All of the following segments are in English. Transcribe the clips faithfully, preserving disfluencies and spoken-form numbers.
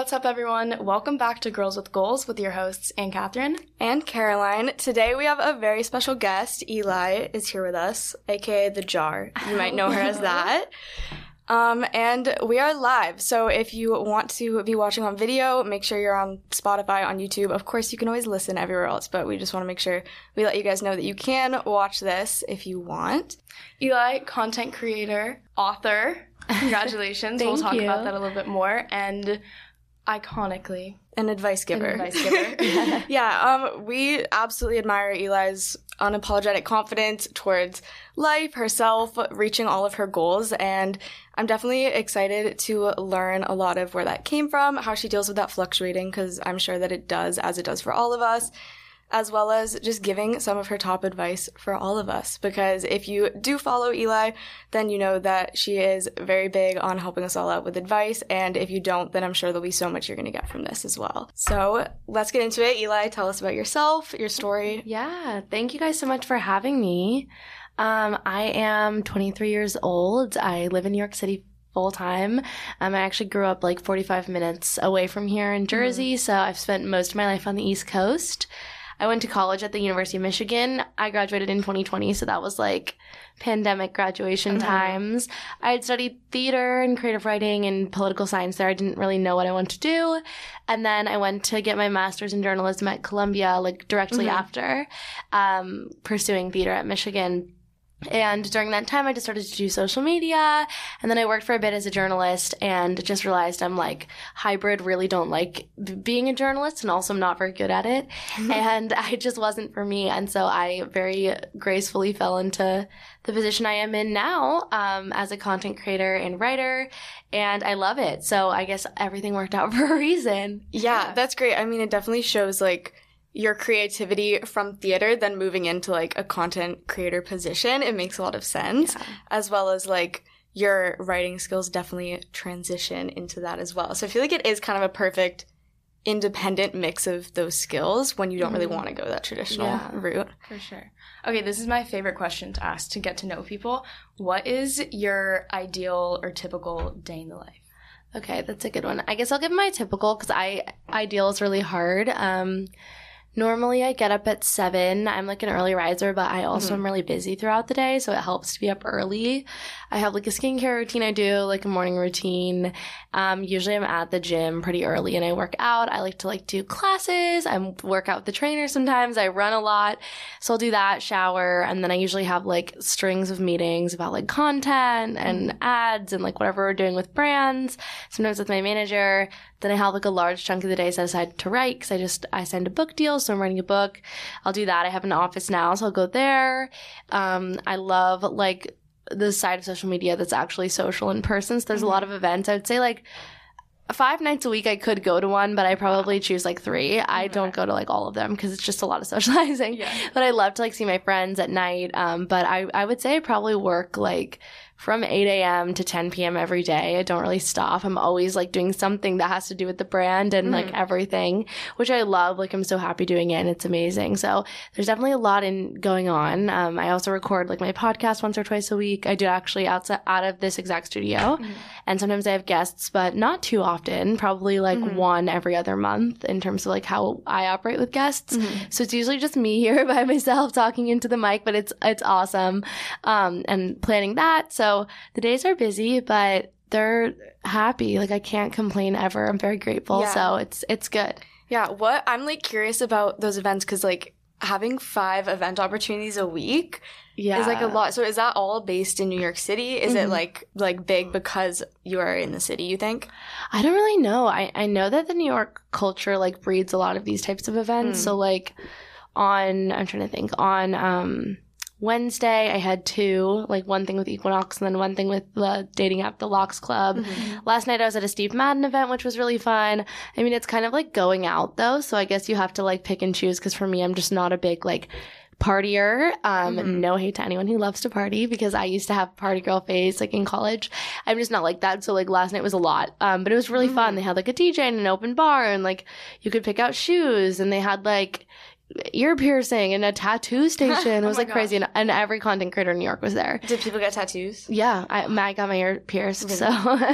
what's up, everyone? Welcome back to Girls with Goals with your hosts, Anne Catherine and Caroline. Today we have a very special guest. Eli is here with us, aka The Jar. You might know her as that. Um, and we are live, so if you want to be watching on video, make sure you're on Spotify, on YouTube. Of course, you can always listen everywhere else, but we just want to make sure we let you guys know that you can watch this if you want. Eli, content creator, author, congratulations. Thank We'll talk you. about that a little bit more. And iconically, an advice giver. An advice giver. yeah, um, we absolutely admire Eli's unapologetic confidence towards life, herself, reaching all of her goals, and I'm definitely excited to learn a lot of where that came from, how she deals with that fluctuating, because I'm sure that it does, as it does for all of us, as well as just giving some of her top advice for all of us. Because if you do follow Eli, then you know that she is very big on helping us all out with advice, and if you don't, then I'm sure there'll be so much you're going to get from this as well. So let's get into it. Eli, tell us about yourself, your story. Yeah, thank you guys so much for having me. Um, I am twenty-three years old. I live in New York City full time. Um, I actually grew up like forty-five minutes away from here in Jersey, mm-hmm. so I've spent most of my life on the East Coast. I went to college at the University of Michigan. I graduated in twenty twenty, so that was like pandemic graduation mm-hmm. times. I had studied theater and creative writing and political science there. I didn't really know what I wanted to do. And then I went to get my master's in journalism at Columbia, like directly mm-hmm. after um, pursuing theater at Michigan. And during that time, I just started to do social media, and then I worked for a bit as a journalist and just realized I'm like, hybrid, really don't like b- being a journalist, and also I'm not very good at it. And I just wasn't for me. And so I very gracefully fell into the position I am in now um, as a content creator and writer, and I love it. So I guess everything worked out for a reason. Yeah, that's great. I mean, it definitely shows like your creativity from theater, then moving into like a content creator position. It makes a lot of sense, yeah. as well as like your writing skills definitely transition into that as well. So I feel like it is kind of a perfect independent mix of those skills when you don't mm-hmm. really want to go that traditional yeah, route. For sure. Okay, this is my favorite question to ask to get to know people. What is your ideal or typical day in the life? Okay, that's a good one. I guess I'll give my typical because I ideal is really hard. Um, Normally, I get up at seven. I'm like an early riser, but I also mm-hmm. am really busy throughout the day, so it helps to be up early. I have like a skincare routine I do, like a morning routine. Um, usually I'm at the gym pretty early and I work out. I like to like do classes. I work out with the trainer sometimes. I run a lot. So I'll do that, shower, and then I usually have like strings of meetings about like content and mm-hmm. ads and like whatever we're doing with brands. Sometimes with my manager. Then I have like a large chunk of the day set aside to write because I just, I signed a book deal, so I'm writing a book. I'll do that. I have an office now, so I'll go there. Um, I love like the side of social media that's actually social in person. So there's mm-hmm. a lot of events. I would say like five nights a week I could go to one, but I probably choose like three. I okay. don't go to like all of them because it's just a lot of socializing. Yeah. But I love to like see my friends at night. Um, but I, I would say I probably work like from eight a.m. to ten p.m. every day. I don't really stop. I'm always like doing something that has to do with the brand and mm. like everything, which I love. Like I'm so happy doing it and it's amazing. So there's definitely a lot in going on. Um, I also record like my podcast once or twice a week. I do actually outside out of this exact studio mm. and sometimes I have guests, but not too often, probably like mm. one every other month in terms of like how I operate with guests. Mm. So it's usually just me here by myself talking into the mic, but it's, it's awesome. Um, and planning that. So So the days are busy, but they're happy. Like I can't complain ever. I'm very grateful. Yeah. So it's it's good. Yeah. What I'm like curious about those events because like having five event opportunities a week yeah. is like a lot. So is that all based in New York City? Is mm-hmm. it like like big because you are in the city, you think? I don't really know. I, I know that the New York culture like breeds a lot of these types of events. Mm. So like on, I'm trying to think, on um Wednesday, I had two, like one thing with Equinox and then one thing with the dating app, The Locks Club. Mm-hmm. Last night I was at a Steve Madden event, which was really fun. I mean, it's kind of like going out though. So I guess you have to like pick and choose because for me, I'm just not a big like partier. Um, mm-hmm. No hate to anyone who loves to party because I used to have party girl phase like in college. I'm just not like that. So like last night was a lot. Um, but it was really mm-hmm. fun. They had like a D J and an open bar and like you could pick out shoes and they had like ear piercing and a tattoo station. It was Oh my like crazy. And, and every content creator in New York was there. Did people get tattoos? Yeah, I, I got my ear pierced. So,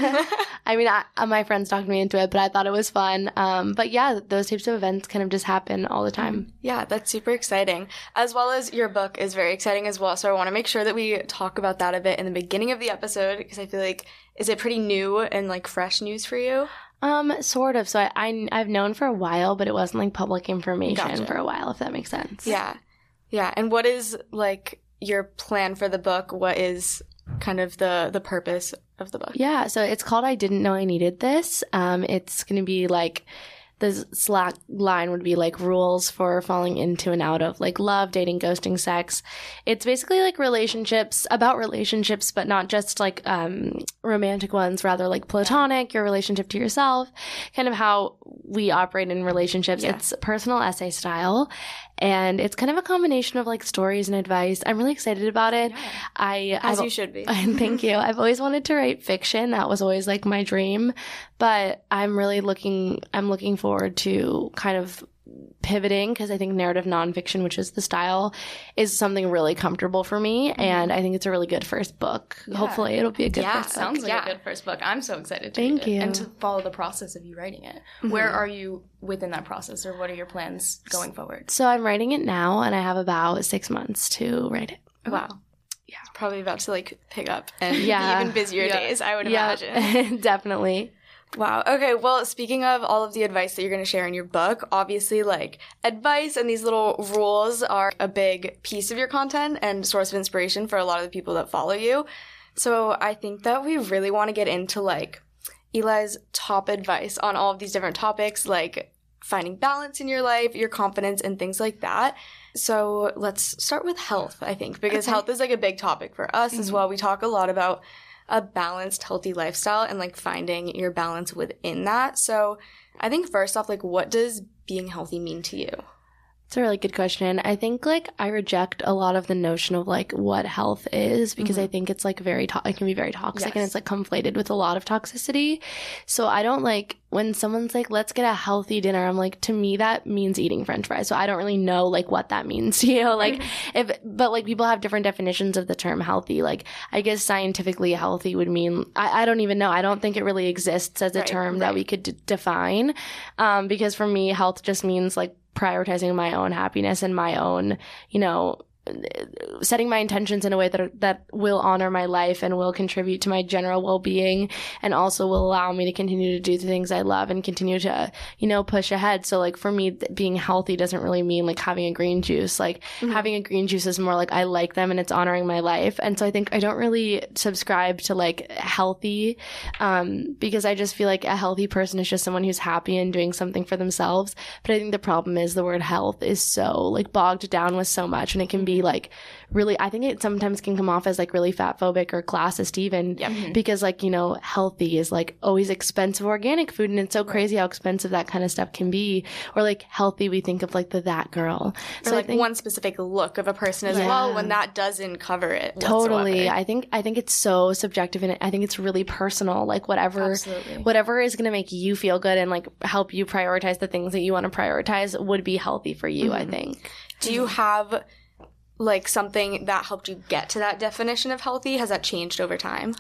I mean, I, my friends talked me into it, but I thought it was fun. Um, but yeah, those types of events kind of just happen all the time. Yeah, that's super exciting. As well as your book is very exciting as well. So I want to make sure that we talk about that a bit in the beginning of the episode because I feel like, is it pretty new and like fresh news for you? Um, sort of. So I, I, I've known for a while, but it wasn't like public information Gotcha. for a while, if that makes sense. Yeah. Yeah. And what is like your plan for the book? What is kind of the, the purpose of the book? Yeah. So it's called I Didn't Know I Needed This. Um, it's going to be like, the Slack line would be like rules for falling into and out of like love, dating, ghosting, sex. It's basically like relationships, about relationships, but not just like um, romantic ones, rather like platonic, your relationship to yourself, kind of how we operate in relationships. Yeah. It's personal essay style. And it's kind of a combination of like stories and advice. I'm really excited about it. Yeah. I As I've, you should be. Thank you. I've always wanted to write fiction. That was always like my dream. But I'm really looking, I'm looking forward to kind of pivoting because I think narrative nonfiction, which is the style, is something really comfortable for me. And I think it's a really good first book. Yeah. Hopefully it'll be a good Yeah, first book. Sounds like Yeah. a good first book. I'm so excited to Thank read it you. and to follow the process of you writing it. Where are you within that process, or what are your plans going forward? So I'm writing it now and I have about six months to write it. Wow. Yeah. It's probably about to like pick up and Yeah. be even busier Yeah. days, I would Yeah, imagine. definitely. Wow. Okay. Well, speaking of all of the advice that you're going to share in your book, obviously, like, advice and these little rules are a big piece of your content and source of inspiration for a lot of the people that follow you. So I think that we really want to get into, like, Eli's top advice on all of these different topics, like finding balance in your life, your confidence, and things like that. So let's start with health, I think, because Okay. health is, like, a big topic for us as well. We talk a lot about a balanced, healthy lifestyle and like finding your balance within that. So I think first off, like, what does being healthy mean to you? It's a really good question. I think like I reject a lot of the notion of like what health is because I think it's like very, to- it can be very toxic and Yes. it's like conflated with a lot of toxicity. So I don't like when someone's like, let's get a healthy dinner. I'm like, to me, that means eating French fries. So I don't really know like what that means, you know, like if, but like people have different definitions of the term healthy. Like I guess scientifically healthy would mean, I, I don't even know. I don't think it really exists as a Right, term that right. we could d- define. Um, because for me, health just means like prioritizing my own happiness and my own, you know, setting my intentions in a way that are, that will honor my life and will contribute to my general well-being and also will allow me to continue to do the things I love and continue to, you know, push ahead. So like for me, th- being healthy doesn't really mean like having a green juice. Like Mm-hmm. having a green juice is more like I like them and it's honoring my life. And so I think I don't really subscribe to like healthy um, because I just feel like a healthy person is just someone who's happy and doing something for themselves. But I think the problem is the word health is so like bogged down with so much and it can be like really, I think it sometimes can come off as like really fat phobic or classist even Yep. because like, you know, healthy is like always expensive organic food and it's so crazy how expensive that kind of stuff can be. Or like healthy, we think of like the that girl. Or So like I think one specific look of a person as Yeah. well when that doesn't cover it totally. whatsoever. I think I think it's so subjective and I think it's really personal. Like whatever Absolutely. whatever is going to make you feel good and like help you prioritize the things that you want to prioritize would be healthy for you, I think. Do you have like something that helped you get to that definition of healthy? Has that changed over time?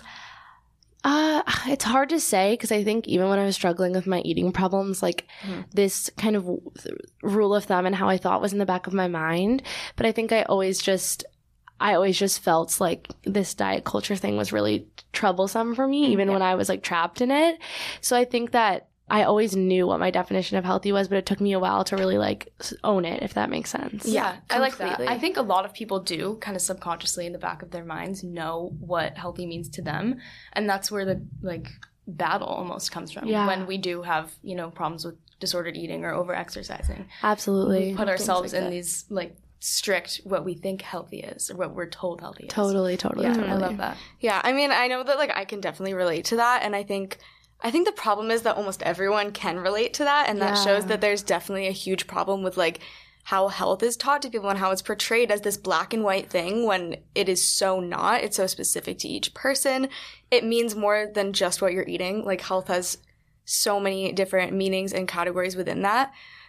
Uh, it's hard to say because I think even when I was struggling with my eating problems, like this kind of w- rule of thumb and how I thought was in the back of my mind. But I think I always just, I always just felt like this diet culture thing was really troublesome for me, even when I was like trapped in it. So I think that I always knew what my definition of healthy was, but it took me a while to really like s- own it, if that makes sense. Yeah, I like that. completely. I think a lot of people do kind of subconsciously in the back of their minds know what healthy means to them. And that's where the like battle almost comes from. Yeah. When we do have, you know, problems with disordered eating or over exercising. Absolutely. We put ourselves like in that. these like strict what we think healthy is or what we're told healthy is. Totally, totally, Yeah, totally. I love that. Yeah, I mean, I know that like I can definitely relate to that, and I think I think the problem is that almost everyone can relate to that, and that Yeah. shows that there's definitely a huge problem with like how health is taught to people and how it's portrayed as this black and white thing when it is so not. It's so specific to each person. It means more than just what you're eating. Like health has so many different meanings and categories within that.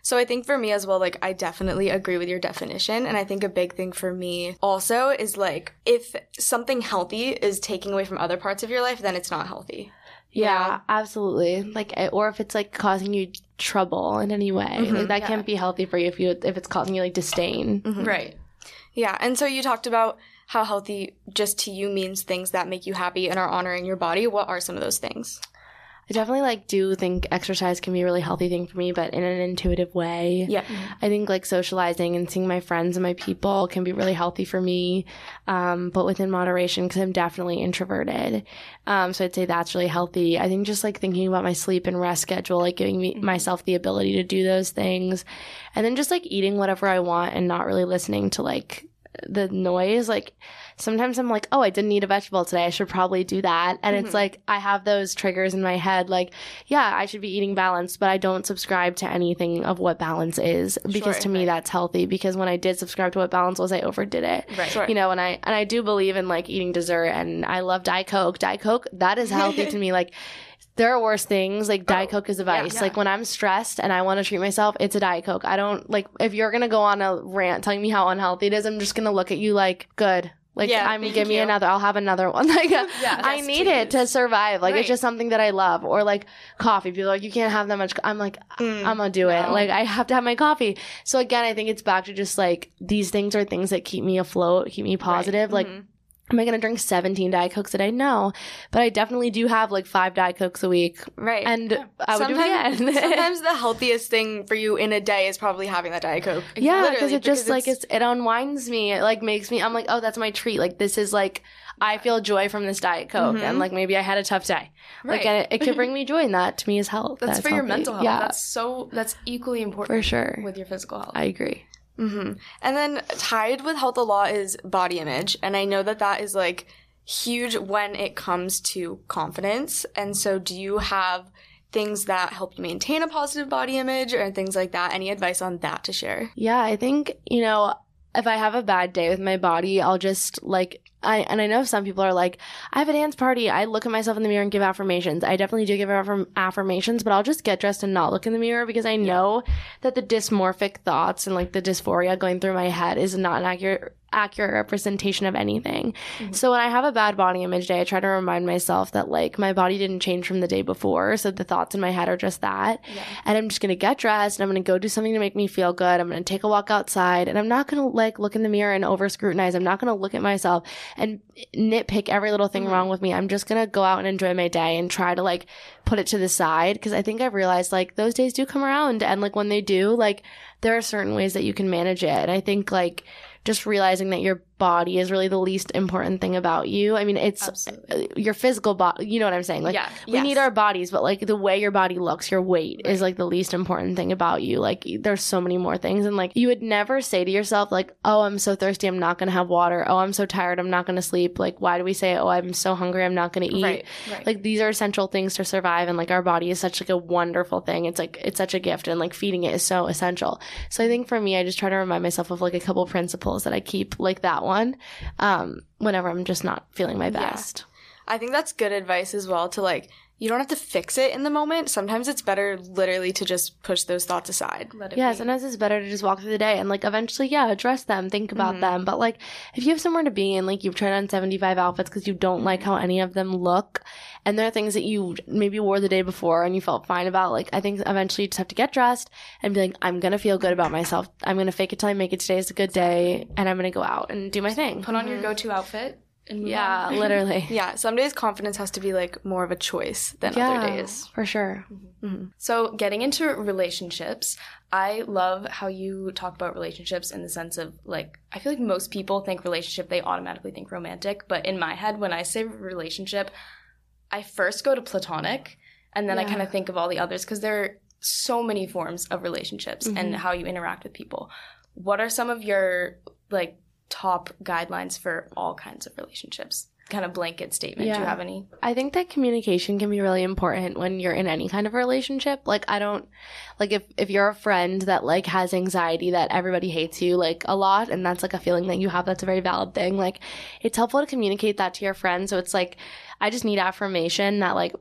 So I think for me as well, like, I definitely agree with your definition. And I think a big thing for me also is, like, if something healthy is taking away from other parts of your life, then it's not healthy. Yeah, Yeah. absolutely. Like, or if it's, like, causing you trouble in any way. Mm-hmm. Like, that Yeah. can't be healthy for you if you if it's causing you, like, disdain. Mm-hmm. Right. Yeah. And so you talked about how healthy just to you means things that make you happy and are honoring your body. What are some of those things? I definitely, like, do think exercise can be a really healthy thing for me, but in an intuitive way. Yeah. I think, like, socializing and seeing my friends and my people can be really healthy for me, um, but within moderation, because I'm definitely introverted. Um, so I'd say that's really healthy. I think just, like, thinking about my sleep and rest schedule, like, giving me myself the ability to do those things. And then just, like, eating whatever I want and not really listening to, like, the noise. Like, sometimes I'm like, oh, I didn't eat a vegetable today. I should probably do that. And Mm-hmm. it's like, I have those triggers in my head. Like, yeah, I should be eating balanced, but I don't subscribe to anything of what balance is, because Sure, to me, right. that's healthy. Because when I did subscribe to what balance was, I overdid it. Right. Sure. You know, and I, and I do believe in, like, eating dessert, and I love Diet Coke. Diet Coke, that is healthy to me. Like, there are worse things. Like, Diet Coke is a vice. yeah. Like, when I'm stressed and I want to treat myself, it's a Diet Coke. I don't, like, if you're going to go on a rant telling me how unhealthy it is, I'm just going to look at you like, good. Like, Yeah, I'm, thank give me you. another. I'll have another one. Like, I yes, need it to survive. Like, Right. it's just something that I love. Or, like, coffee. People are like, you can't have that much. co-" I'm like, Mm. I'm going to do it. Like, I have to have my coffee. So, again, I think it's back to just, like, these things are things that keep me afloat, keep me positive. Like, Mhm. am I going to drink seventeen Diet Cokes a day? No. But I definitely do have, like, five Diet Cokes a week. Right. And I would sometimes, do it again. sometimes the healthiest thing for you in a day is probably having that Diet Coke. Yeah, because Literally, it just like it's, it unwinds me. It like makes me. I'm like, oh, that's my treat. Like, this is like, I feel joy from this Diet Coke, Mhm. and like maybe I had a tough day. Like, Right. and it, it could bring me joy, and that to me is health. That's, for your healthy. mental health. Yeah, That's so, that's equally important for sure. with your physical health. I agree. hmm And then tied with health a lot is body image. And I know that that is like huge when it comes to confidence. And so do you have things that help you maintain a positive body image or things like that? Any advice on that to share? Yeah, I think, you know, if I have a bad day with my body, I'll just like, I, and I know some people are like, I have a dance party. I look at myself in the mirror and give affirmations. I definitely do give affirm- affirmations, but I'll just get dressed and not look in the mirror, because I know that the dysmorphic thoughts and like the dysphoria going through my head is not an accurate accurate representation of anything. Mm-hmm. So when I have a bad body image day, I try to remind myself that like my body didn't change from the day before. So the thoughts in my head are just that. Yeah. And I'm just going to get dressed and I'm going to go do something to make me feel good. I'm going to take a walk outside, and I'm not going to like look in the mirror and over scrutinize. I'm not going to look at myself and nitpick every little thing Mm-hmm. wrong with me. I'm just going to go out and enjoy my day and try to like put it to the side. Cause I think I've realized like those days do come around, and like when they do, like there are certain ways that you can manage it. And I think like just realizing that your body is really the least important thing about you. I mean, it's Absolutely. uh, your physical body. You know what I'm saying? Like, Yeah. we Yes. need our bodies, but like the way your body looks, your weight is like the least important thing about you. Like, there's so many more things. And like, you would never say to yourself, like, oh, I'm so thirsty, I'm not going to have water. Oh, I'm so tired, I'm not going to sleep. Like, why do we say, oh, I'm so hungry, I'm not going to eat? Right, right. Like, these are essential things to survive. And like, our body is such like a wonderful thing. It's like, it's such a gift, and like feeding it is so essential. So I think for me, I just try to remind myself of like a couple principles that I keep, like that one, um, whenever I'm just not feeling my best. I think that's good advice as well to like, you don't have to fix it in the moment. Sometimes it's better literally to just push those thoughts aside. Let it Yeah, be. sometimes it's better to just walk through the day and like eventually, yeah, address them, think about them. But like, if you have somewhere to be and like you've tried on seventy-five outfits because you don't like how any of them look, and there are things that you maybe wore the day before and you felt fine about, like, I think eventually you just have to get dressed and be like, I'm gonna feel good about myself. I'm gonna fake it till I make it. Today is a good day, and I'm gonna go out and do my thing. Put on your go-to outfit and move Yeah, on. literally. Yeah, some days confidence has to be like more of a choice than Yeah, other days. for sure. So, getting into relationships, I love how you talk about relationships in the sense of like, I feel like most people think relationship, they automatically think romantic. But in my head, when I say relationship, I first go to platonic, and then I Yeah. kind of think of all the others, because there are so many forms of relationships and how you interact with people. What are some of your like top guidelines for all kinds of relationships? Kind of blanket statement. Do you Yeah. have any? I think that communication can be really important when you're in any kind of relationship. Like, I don't, like, if, if you're a friend that, like, has anxiety that everybody hates you, like, a lot, and that's, like, a feeling that you have, that's a very valid thing. Like, it's helpful to communicate that to your friends. So it's, like, I just need affirmation that, like,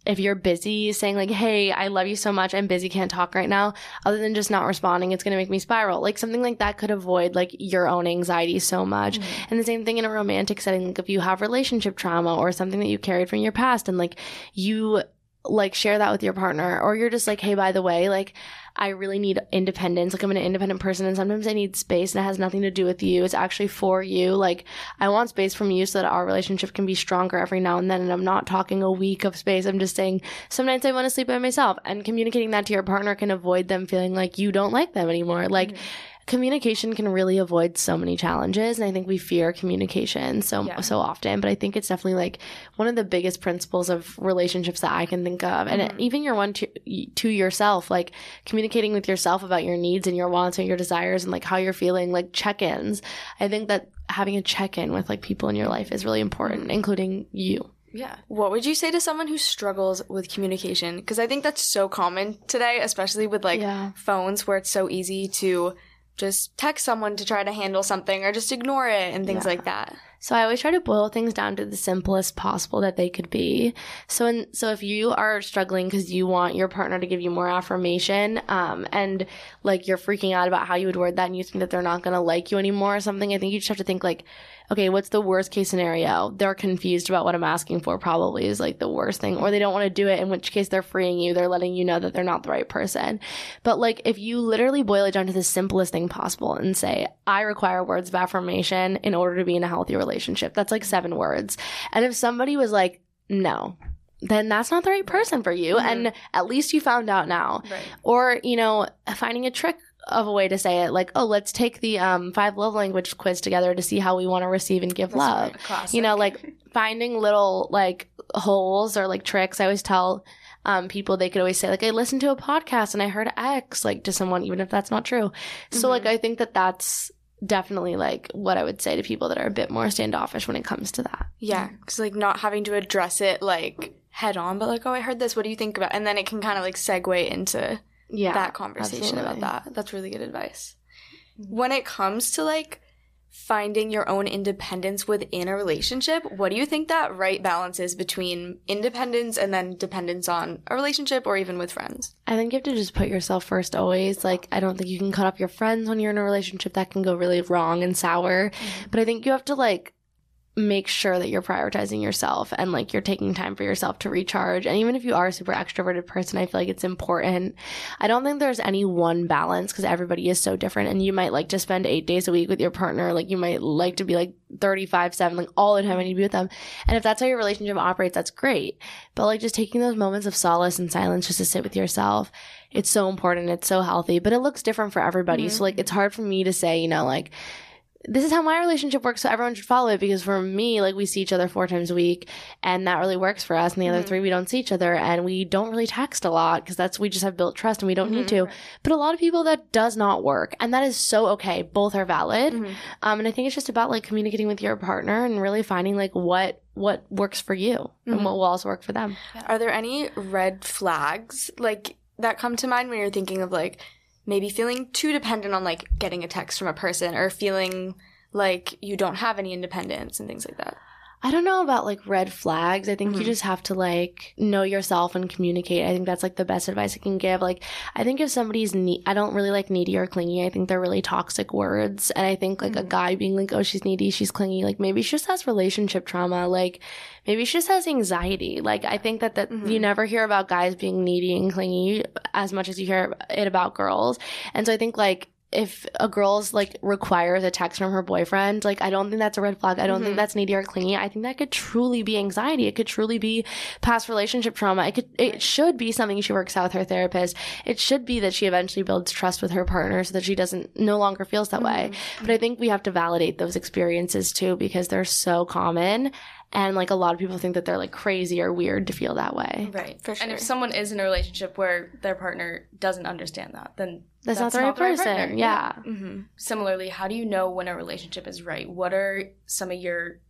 if you're busy, saying like, hey, I love you so much, I'm busy, can't talk right now, other than just not responding, it's going to make me spiral. Like something like that could avoid like your own anxiety so much. Mm-hmm. And the same thing in a romantic setting, like if you have relationship trauma or something that you carried from your past and like you like share that with your partner, or you're just like, hey, by the way, like I really need independence. Like I'm an independent person and sometimes I need space and it has nothing to do with you. It's actually for you. Like I want space from you so that our relationship can be stronger every now and then. And I'm not talking a week of space. I'm just saying some nights I want to sleep by myself, and communicating that to your partner can avoid them feeling like you don't like them anymore. Like mm-hmm. communication can really avoid so many challenges, and I think we fear communication so yeah. so often, but I think it's definitely like one of the biggest principles of relationships that I can think of. And mm-hmm. even your one to, to yourself, like communicating with yourself about your needs and your wants and your desires and like how you're feeling, like check-ins. I think that having a check-in with like people in your life is really important, mm-hmm. including you. Yeah. What would you say to someone who struggles with communication? Because I think that's so common today, especially with like yeah. phones, where it's so easy to just text someone to try to handle something or just ignore it and things yeah. like that. So I always try to boil things down to the simplest possible that they could be. So in, so if you are struggling because you want your partner to give you more affirmation, um, and like you're freaking out about how you would word that and you think that they're not going to like you anymore or something, I think you just have to think like, okay, what's the worst case scenario? They're confused about what I'm asking for probably is like the worst thing, or they don't want to do it, in which case they're freeing you. They're letting you know that they're not the right person. But like if you literally boil it down to the simplest thing possible and say, I require words of affirmation in order to be in a healthy relationship. That's like seven words. And if somebody was like, no, then that's not the right person for you. Mm-hmm. And at least you found out now. Right. Or, you know, finding a trick of a way to say it, like, oh, let's take the um five love language quiz together to see how we want to receive and give That's love. Right, you know, like finding little like holes or like tricks. I always tell um people, they could always say like, I listened to a podcast and I heard X, like to someone, even if that's not true. Mm-hmm. So like I think that that's definitely like what I would say to people that are a bit more standoffish when it comes to that. Yeah, because like not having to address it like head on, but like, oh, I heard this, what do you think about? And then it can kind of like segue into yeah, that conversation absolutely. About that. That's really good advice. When it comes to like finding your own independence within a relationship, what do you think that right balance is between independence and then dependence on a relationship or even with friends? I think you have to just put yourself first always. Like, I don't think you can cut off your friends when you're in a relationship. That can go really wrong and sour. Mm-hmm. But I think you have to like make sure that you're prioritizing yourself and like you're taking time for yourself to recharge. And even if you are a super extroverted person, I feel like it's important. I don't think there's any one balance because everybody is so different, and you might like to spend eight days a week with your partner. Like you might like to be like thirty-five seven, like all the time when you be with them. And if that's how your relationship operates, that's great. But like just taking those moments of solace and silence just to sit with yourself, it's so important. It's so healthy, but it looks different for everybody. Mm-hmm. So like it's hard for me to say, you know, like this is how my relationship works, so everyone should follow it, because for me, like we see each other four times a week and that really works for us, and the mm-hmm. other three we don't see each other, and we don't really text a lot because that's, we just have built trust and we don't mm-hmm. need to. But a lot of people that does not work, and that is so okay. Both are valid. Mm-hmm. Um, and I think it's just about like communicating with your partner and really finding like what what works for you mm-hmm. and what will also work for them. Yeah. Are there any red flags like that come to mind when you're thinking of like maybe feeling too dependent on like getting a text from a person, or feeling like you don't have any independence and things like that? I don't know about like red flags. I think mm-hmm. you just have to like know yourself and communicate. I think that's like the best advice I can give. Like, I think if somebody's ne- I don't really like needy or clingy. I think they're really toxic words. And I think like mm-hmm. a guy being like, oh, she's needy, she's clingy. Like maybe she just has relationship trauma. Like maybe she just has anxiety. Like I think that, that mm-hmm. you never hear about guys being needy and clingy as much as you hear it about girls. And so I think like, if a girl's like requires a text from her boyfriend, like I don't think that's a red flag. I don't mm-hmm. think that's needy or clingy. I think that could truly be anxiety. It could truly be past relationship trauma. It could, it should be something she works out with her therapist. It should be that she eventually builds trust with her partner so that she doesn't no longer feels that mm-hmm. way. But I think we have to validate those experiences too, because they're so common. And, like, a lot of people think that they're, like, crazy or weird to feel that way. Right, for sure. And if someone is in a relationship where their partner doesn't understand that, then that's, that's not the right not the right person. Partner. Yeah. Mm-hmm. Similarly, how do you know when a relationship is right? What are some of your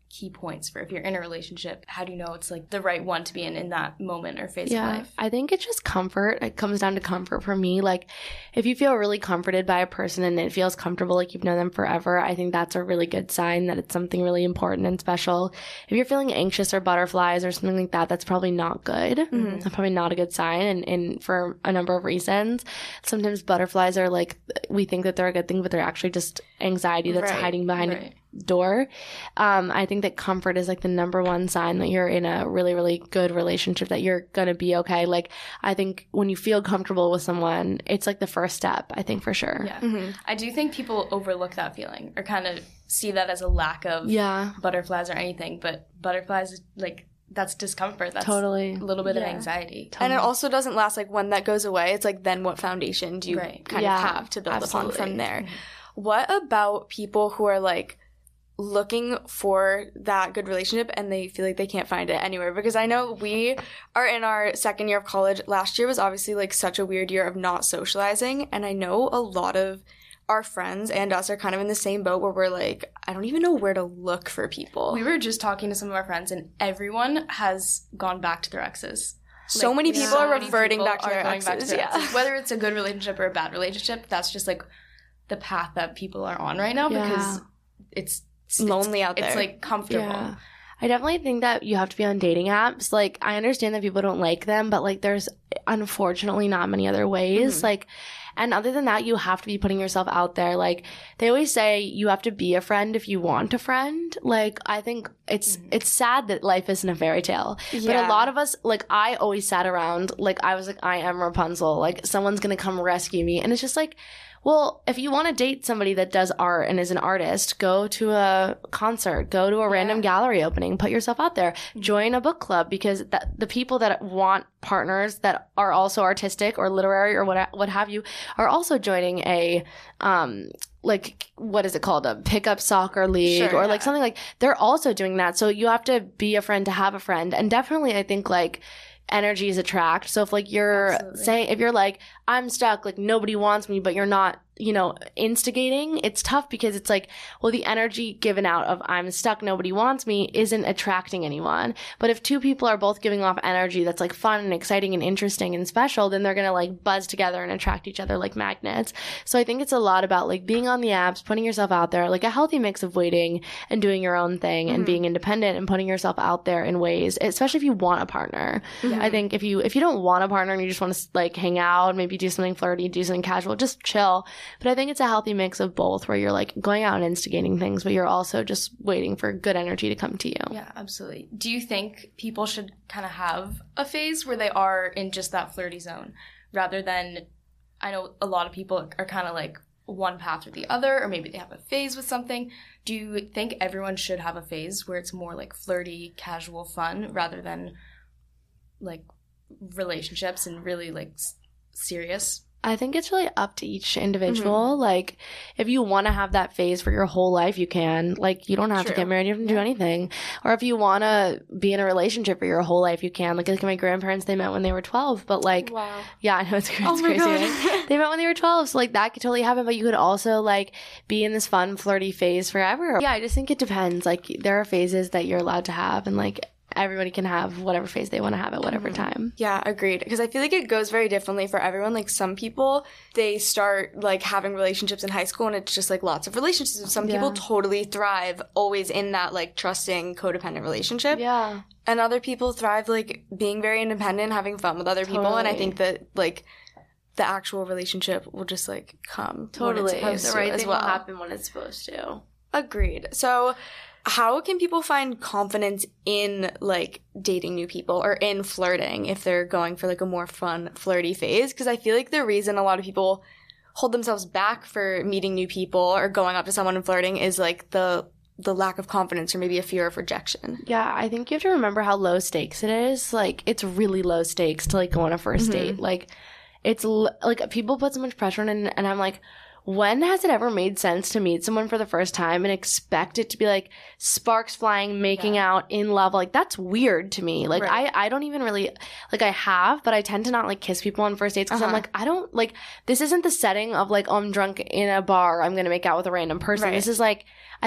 key points for if you're in a relationship? How do you know it's like the right one to be in in that moment or phase yeah, of life? I think it's just comfort. It comes down to comfort for me. Like if you feel really comforted by a person and it feels comfortable, like you've known them forever, I think that's a really good sign that it's something really important and special. If you're feeling anxious or butterflies or something like that, that's probably not good. Mm-hmm. That's probably not a good sign. And, and for a number of reasons, sometimes butterflies are like, we think that they're a good thing, but they're actually just anxiety that's right, hiding behind right. a door. Um, I think that comfort is like the number one sign that you're in a really, really good relationship, that you're going to be okay. Like, I think when you feel comfortable with someone, it's like the first step, I think, for sure. Yeah. Mm-hmm. I do think people overlook that feeling or kind of see that as a lack of yeah. butterflies or anything. But butterflies, like, that's discomfort. That's totally. a little bit yeah. of anxiety. Totally. And it also doesn't last, like, when that goes away, it's like, then what foundation do you right. kind yeah, of have to build absolutely. upon from there? Mm-hmm. What about people who are, like, looking for that good relationship and they feel like they can't find it anywhere? Because I know we are in our second year of college. Last year was obviously like such a weird year of not socializing, and I know a lot of our friends and us are kind of in the same boat where we're like, I don't even know where to look for people. We were just talking to some of our friends and everyone has gone back to their exes. So like, many people so are many reverting people back to are their going exes. back to their yeah. exes. Whether it's a good relationship or a bad relationship, that's just like the path that people are on right now yeah. because it's It's lonely out there. It's like comfortable. Yeah. I definitely think that you have to be on dating apps. Like, I understand that people don't like them, but like there's unfortunately not many other ways. Mm-hmm. Like, and other than that, you have to be putting yourself out there. Like, they always say you have to be a friend if you want a friend. Like, I think it's mm-hmm. it's sad that life isn't a fairy tale. Yeah. But a lot of us, like, I always sat around, like, I was like, I am Rapunzel. Like, someone's going to come rescue me. And it's just like, well, if you want to date somebody that does art and is an artist, go to a concert, go to a yeah. random gallery opening, put yourself out there, join a book club, because that, the people that want partners that are also artistic or literary or what what have you are also joining a um like, what is it called, a pickup soccer league sure, or like yeah. something like, they're also doing that. So you have to be a friend to have a friend. And definitely I think like energies attract. So if like you're Absolutely. saying, if you're like, I'm stuck, like nobody wants me, but you're not, you know, instigating, it's tough because it's like, well, the energy given out of I'm stuck, nobody wants me isn't attracting anyone. But if two people are both giving off energy that's like fun and exciting and interesting and special, then they're going to like buzz together and attract each other like magnets. So I think it's a lot about like being on the apps, putting yourself out there, like a healthy mix of waiting and doing your own thing mm-hmm. and being independent and putting yourself out there in ways, especially if you want a partner. Yeah. I think if you, if you don't want a partner and you just want to like hang out, maybe do something flirty, do something casual, just chill. But I think it's a healthy mix of both where you're like going out and instigating things, but you're also just waiting for good energy to come to you. Yeah, absolutely. Do you think people should kind of have a phase where they are in just that flirty zone rather than, I know a lot of people are kind of like one path or the other, or maybe they have a phase with something. Do you think everyone should have a phase where it's more like flirty, casual fun rather than like relationships and really like s- serious? I think it's really up to each individual. Mm-hmm. Like, if you want to have that phase for your whole life, you can. Like, you don't have True. to get married. You don't have to do anything. Or if you want to be in a relationship for your whole life, you can. Like, like my grandparents, they met when they were twelve. But, like, wow. yeah, I know it's, it's oh my crazy. God. Right? They met when they were twelve. So, like, that could totally happen. But you could also, like, be in this fun, flirty phase forever. Yeah, I just think it depends. Like, there are phases that you're allowed to have. And, like, everybody can have whatever phase they want to have at whatever time. Yeah, agreed. Because I feel like it goes very differently for everyone. Like, some people, they start, like, having relationships in high school and it's just, like, lots of relationships. Some yeah. people totally thrive always in that, like, trusting, codependent relationship. Yeah. And other people thrive, like, being very independent, having fun with other people. Totally. And I think that, like, the actual relationship will just, like, come totally. when it's supposed the to right as thing well. will happen when it's supposed to. Agreed. So, how can people find confidence in, like, dating new people or in flirting if they're going for, like, a more fun, flirty phase? Because I feel like the reason a lot of people hold themselves back for meeting new people or going up to someone and flirting is, like, the the lack of confidence or maybe a fear of rejection. Yeah, I think you have to remember how low stakes it is. Like, it's really low stakes to, like, go on a first mm-hmm. date. Like, it's, l- like, people put so much pressure on it, and, and I'm like, when has it ever made sense to meet someone for the first time and expect it to be like sparks flying, making yeah. out, in love? Like, that's weird to me. Like, right. I, I don't even really, like, I have, but I tend to not like kiss people on first dates because uh-huh. I'm like, I don't, like, this isn't the setting of like, oh, I'm drunk in a bar, I'm going to make out with a random person. Right. This is like, I don't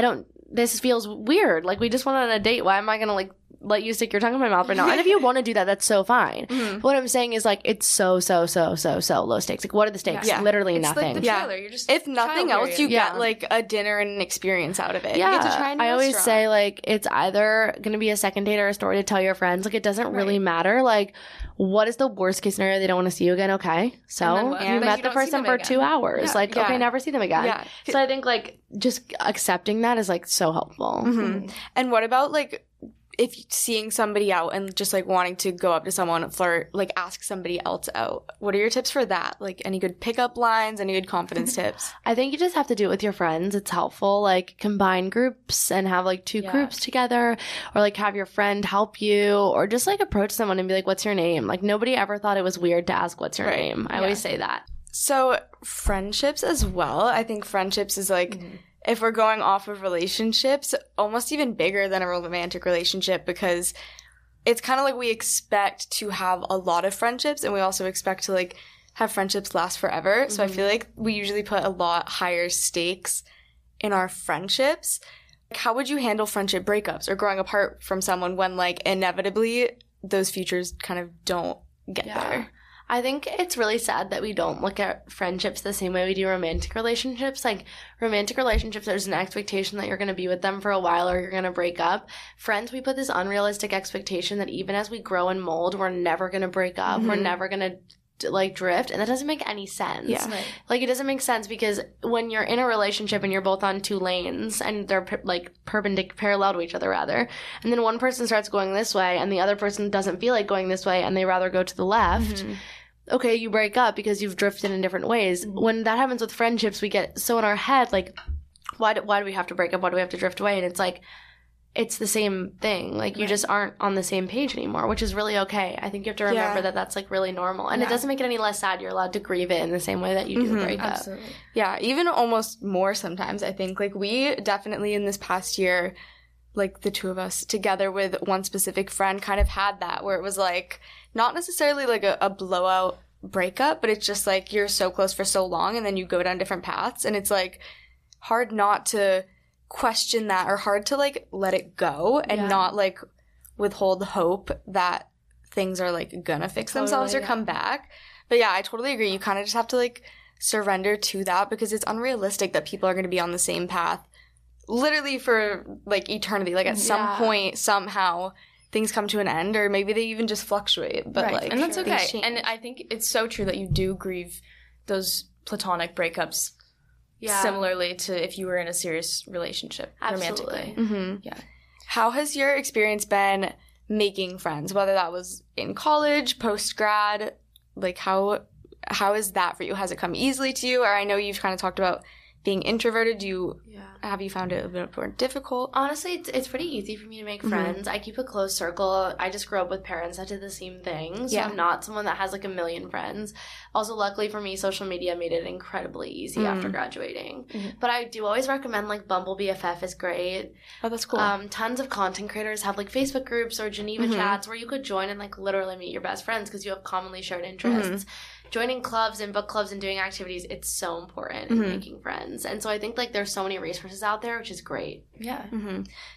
this feels weird. Like, we just went on a date. Why am I going to, like, let you stick your tongue in my mouth right now? And if you want to do that, that's so fine. Mm-hmm. But what I'm saying is, like, it's so, so, so, so, so low stakes. Like, what are the stakes? Yeah. Literally it's nothing. Like the trailer. Yeah. You're just if nothing else, period. you yeah. get, like, a dinner and an experience out of it. Yeah. You get to try a new I always restaurant. say, like, it's either going to be a second date or a story to tell your friends. Like, it doesn't Right. really matter. Like, what is the worst case scenario? They don't want to see you again. Okay. So what? you And then met you the don't see person them for again. two hours. Yeah. Like, Yeah. okay, never see them again. Yeah. So I think, like, just accepting that is, like, so helpful. Mm-hmm. And what about, like, if seeing somebody out and just, like, wanting to go up to someone, flirt, like, ask somebody else out? What are your tips for that? Like, any good pickup lines, any good confidence tips? I think you just have to do it with your friends. It's helpful. Like, combine groups and have, like, two Yeah. groups together, or, like, have your friend help you, or just, like, approach someone and be like, what's your name? Like, nobody ever thought it was weird to ask what's your Right. name. I Yeah. always say that. So, friendships as well. I think friendships is, like, Mm-hmm. if we're going off of relationships, almost even bigger than a romantic relationship, because it's kind of like we expect to have a lot of friendships, and we also expect to, like, have friendships last forever. Mm-hmm. So I feel like we usually put a lot higher stakes in our friendships. Like, how would you handle friendship breakups or growing apart from someone when, like, inevitably those futures kind of don't get Yeah. there? I think it's really sad that we don't look at friendships the same way we do romantic relationships. Like, romantic relationships, there's an expectation that you're going to be with them for a while or you're going to break up. Friends, we put this unrealistic expectation that even as we grow and mold, we're never going to break up. Mm-hmm. We're never going to, like, drift. And that doesn't make any sense. Yeah. Right. Like, it doesn't make sense because when you're in a relationship and you're both on two lanes and they're, like, perpendicular, parallel to each other, rather, and then one person starts going this way and the other person doesn't feel like going this way and they rather go to the left, mm-hmm. okay, you break up because you've drifted in different ways. Mm-hmm. When that happens with friendships, we get so in our head, like, why do, why do we have to break up? Why do we have to drift away? And it's like, it's the same thing. Like, you right. just aren't on the same page anymore, which is really okay. I think you have to remember yeah. that that's, like, really normal. And yeah. it doesn't make it any less sad. You're allowed to grieve it in the same way that you do mm-hmm. a breakup. Absolutely. Yeah, even almost more sometimes, I think. Like, we definitely in this past year, like, the two of us together with one specific friend kind of had that where it was, like, not necessarily, like, a, a blowout breakup, but it's just, like, you're so close for so long and then you go down different paths. And it's, like, hard not to question that or hard to, like, let it go and yeah. not, like, withhold hope that things are, like, gonna fix totally, themselves or yeah. come back. But yeah, I totally agree. You kind of just have to, like, surrender to that because it's unrealistic that people are going to be on the same path literally for, like, eternity. Like, at some yeah. point, somehow, things come to an end, or maybe they even just fluctuate. But right. like, and that's okay. change. And I think it's so true that you do grieve those platonic breakups yeah. similarly to if you were in a serious relationship Absolutely. romantically. Mm-hmm. Yeah. How has your experience been making friends, whether that was in college, post grad? Like, how how is that for you? Has it come easily to you? Or I know you've kind of talked about being introverted. Do you yeah. have you found it a bit more difficult? Honestly, it's, it's pretty easy for me to make friends. Mm-hmm. I keep a close circle. I just grew up with parents that did the same thing. So yeah. I'm not someone that has, like, a million friends. Also, luckily for me, social media made it incredibly easy mm-hmm. after graduating. Mm-hmm. But I do always recommend, like, Bumble B F F is great. Oh, that's cool. Um, tons of content creators have, like, Facebook groups or Geneva mm-hmm. chats where you could join and, like, literally meet your best friends because you have commonly shared interests. Mm-hmm. Joining clubs and book clubs and doing activities, it's so important in mm-hmm. making friends. And so I think, like, there's so many resources out there, which is great. Yeah. Mm-hmm.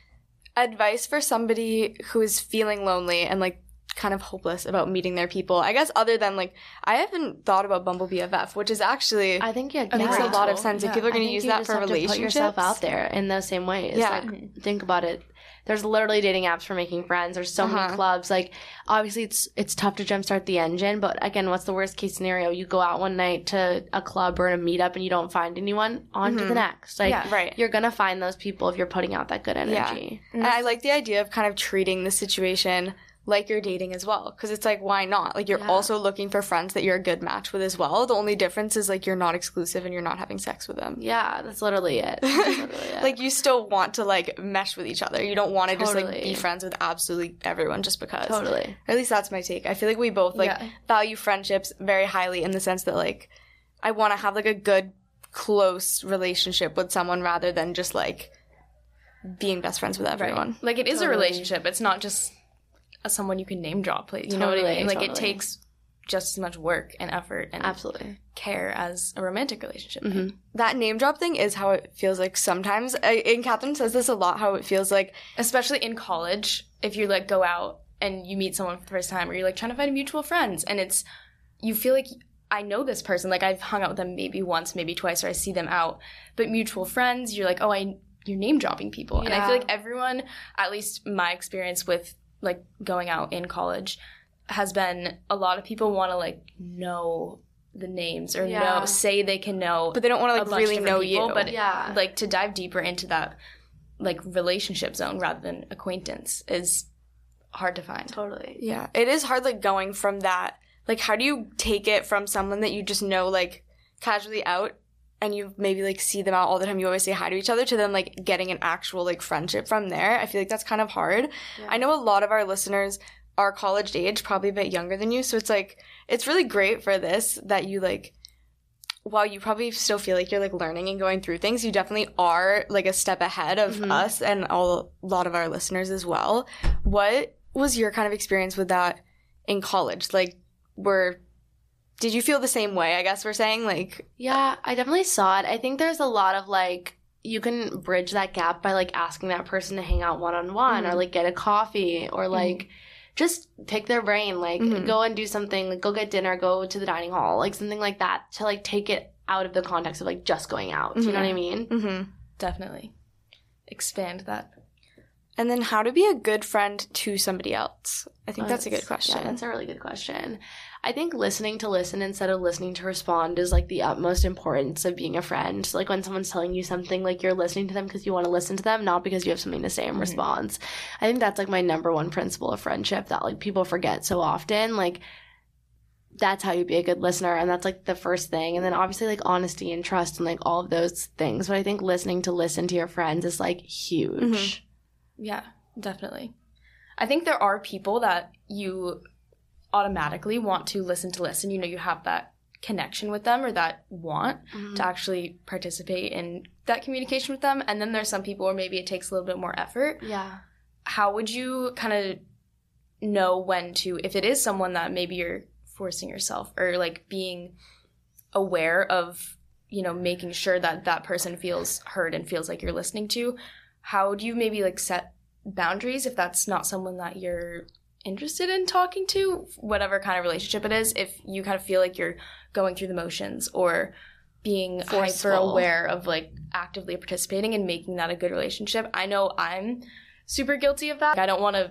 Advice for somebody who is feeling lonely and, like, kind of hopeless about meeting their people. I guess other than, like, I haven't thought about Bumble B F F, which is actually I think yeah, it makes yeah. a lot of sense. Yeah. If people are going to use that for relationships, put yourself out there in those same ways. Yeah. Like, think about it. There's literally dating apps for making friends. There's so uh-huh. many clubs. Like, obviously, it's it's tough to jumpstart the engine. But again, what's the worst case scenario? You go out one night to a club or a meetup and you don't find anyone. On mm-hmm. to the next. Like, yeah, right. You're gonna find those people if you're putting out that good energy. Yeah. And I like the idea of kind of treating the situation like you're dating as well. Because it's like, why not? Like, you're yeah. also looking for friends that you're a good match with as well. The only difference is, like, you're not exclusive and you're not having sex with them. Yeah, that's literally it. That's literally it. Like, you still want to, like, mesh with each other. You don't want to totally. just, like, be friends with absolutely everyone just because. Totally. Or at least that's my take. I feel like we both, like, yeah. value friendships very highly in the sense that, like, I want to have, like, a good, close relationship with someone rather than just, like, being best friends with everyone. Right. Like, it is totally. a relationship. It's not just someone you can name drop, please. You totally, know what I mean? Like, totally. it takes just as much work and effort and Absolutely. care as a romantic relationship. Mm-hmm. That name drop thing is how it feels like sometimes. I, and Catherine says this a lot, how it feels like. Especially in college, if you like go out and you meet someone for the first time, or you're like trying to find mutual friends, and it's, you feel like I know this person, like I've hung out with them maybe once, maybe twice, or I see them out, but mutual friends, you're like, oh, I, you're name dropping people. Yeah. And I feel like everyone, at least my experience with like going out in college, has been a lot of people want to like know the names or Yeah. know say they can know, But they don't want to a like bunch of really different know people, you. but Yeah. like to dive deeper into that like relationship zone rather than acquaintance is hard to find. Totally. Yeah, it is hard like going from that. Like, how do you take it from someone that you just know like casually out and you maybe like see them out all the time, you always say hi to each other, to then like getting an actual like friendship from there? I feel like that's kind of hard. Yeah. I know a lot of our listeners are college age, probably a bit younger than you, so it's like it's really great for this that you like, while you probably still feel like you're like learning and going through things, you definitely are like a step ahead of Mhm. us and all, a lot of our listeners as well. What was your kind of experience with that in college? Like, were did you feel the same way, I guess we're saying? Like, Yeah, I definitely saw it. I think there's a lot of like, you can bridge that gap by like asking that person to hang out one on one or like get a coffee or like just pick their brain, like Mhm. go and do something, like go get dinner, go to the dining hall, like something like that to like take it out of the context of like just going out. You know what I mean? mm-hmm. Definitely. Expand that. And then how to be a good friend to somebody else? I think Oh, that's a good question. Yeah, that's a really good question. I think listening to listen instead of listening to respond is like the utmost importance of being a friend. So, like when someone's telling you something, like you're listening to them because you want to listen to them, not because you have something to say in Mhm. response. I think that's like my number one principle of friendship that like people forget so often. Like that's how you be a good listener, and that's like the first thing. And then obviously like honesty and trust and like all of those things. But I think listening to listen to your friends is like huge. Mhm. Yeah, definitely. I think there are people that you automatically want to listen to listen. You know, you have that connection with them or that want Mhm. to actually participate in that communication with them. And then there's some people where maybe it takes a little bit more effort. Yeah. How would you kind of know when to, if it is someone that maybe you're forcing yourself or like being aware of, you know, making sure that that person feels heard and feels like you're listening to, how do you maybe like set boundaries if that's not someone that you're interested in talking to, whatever kind of relationship it is, if you kind of feel like you're going through the motions or being Forceful. hyper aware of like actively participating and making that a good relationship? I know I'm super guilty of that. I don't want to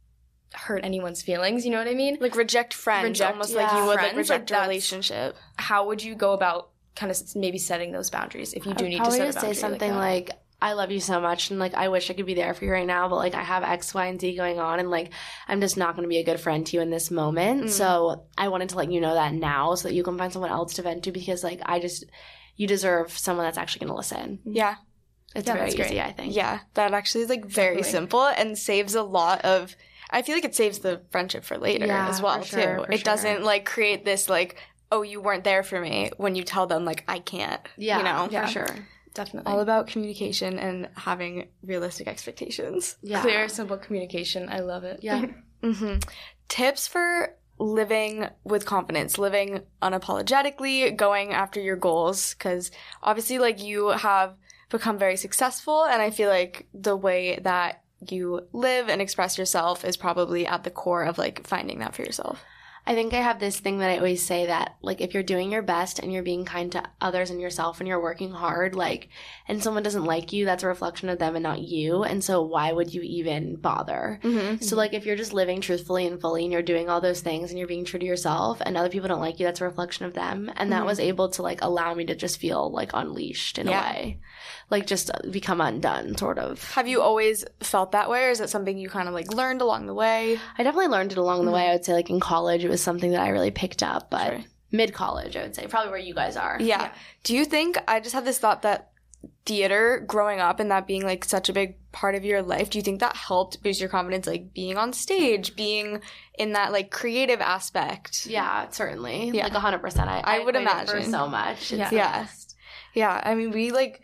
hurt anyone's feelings, you know what I mean? Like reject friends, Reject, almost yeah. like you would friends, like reject like a that's- relationship. How would you go about kind of maybe setting those boundaries if you do I'd need to probably set a just say boundary something like, like, I love you so much and like I wish I could be there for you right now, but like I have X, Y, and Z going on and like I'm just not going to be a good friend to you in this moment. Mm. So I wanted to let you know that now so that you can find someone else to vent to, because like I just, you deserve someone that's actually going to listen. Yeah. It's Yeah, very that's great. easy, I think. Yeah, that actually is like very Definitely. simple and saves a lot of, I feel like it saves the friendship for later Yeah, as well for sure, too. for It sure. doesn't like create this like, oh, you weren't there for me when you tell them like I can't. Yeah, You know? for Yeah. sure. definitely. All about communication and having realistic expectations. Yeah. Clear, simple communication. I love it. Yeah. Mm-hmm. Tips for living with confidence, living unapologetically, going after your goals, because obviously like you have become very successful, and I feel like the way that you live and express yourself is probably at the core of like finding that for yourself. I think I have this thing that I always say that, like, if you're doing your best and you're being kind to others and yourself and you're working hard, like, and someone doesn't like you, that's a reflection of them and not you. And so why would you even bother? Mm-hmm. So, like, if you're just living truthfully and fully and you're doing all those things and you're being true to yourself and other people don't like you, that's a reflection of them. And that Mhm. was able to, like, allow me to just feel, like, unleashed in Yeah. a way. Like, just become undone, sort of. Have you always felt that way, or is it something you kind of like learned along the way? I definitely learned it along the way. Mhm. I would say, like, in college, it was something that I really picked up. But Sure. mid-college, I would say, probably where you guys are. Yeah. Do you think, I just had this thought that theater growing up and that being like such a big part of your life, do you think that helped boost your confidence, like being on stage, being in that like creative aspect? Yeah, certainly. Yeah. Like one hundred percent. I, I would admired it imagine. for so much. It's Yeah. the Yeah. best. Yeah, I mean, we like,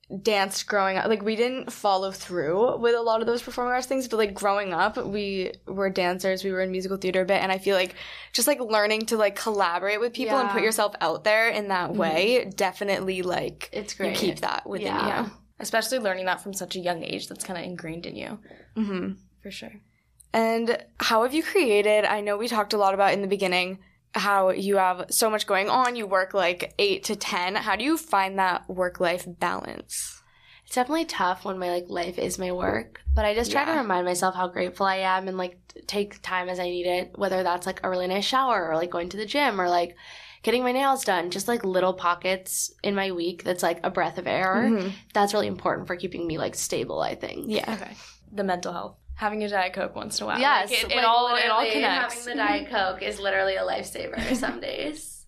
danced growing up. Like, we didn't follow through with a lot of those performing arts things, but, like, growing up, we were dancers. We were in musical theater a bit, and I feel like just, like, learning to, like, collaborate with people Yeah. and put yourself out there in that way, Mm-hmm. definitely, like, It's great. you keep that within Yeah. Yeah. Especially learning that from such a young age, that's kind of ingrained in you. you. Mm-hmm. For sure. And how have you created, I know we talked a lot about in the beginning, how you have so much going on, you work like eight to ten. How do you find that work-life balance? It's definitely tough when my like life is my work, but I just try Yeah. to remind myself how grateful I am and like t- take time as I need it, whether that's like a really nice shower or like going to the gym or like getting my nails done, just like little pockets in my week that's like a breath of air. Mhm. That's really important for keeping me like stable, I think. Yeah. Okay. The mental health. Having a Diet Coke once in a while. Yes, Like, it, it like, all it all literally connects. Having the Diet Coke is literally a lifesaver some days.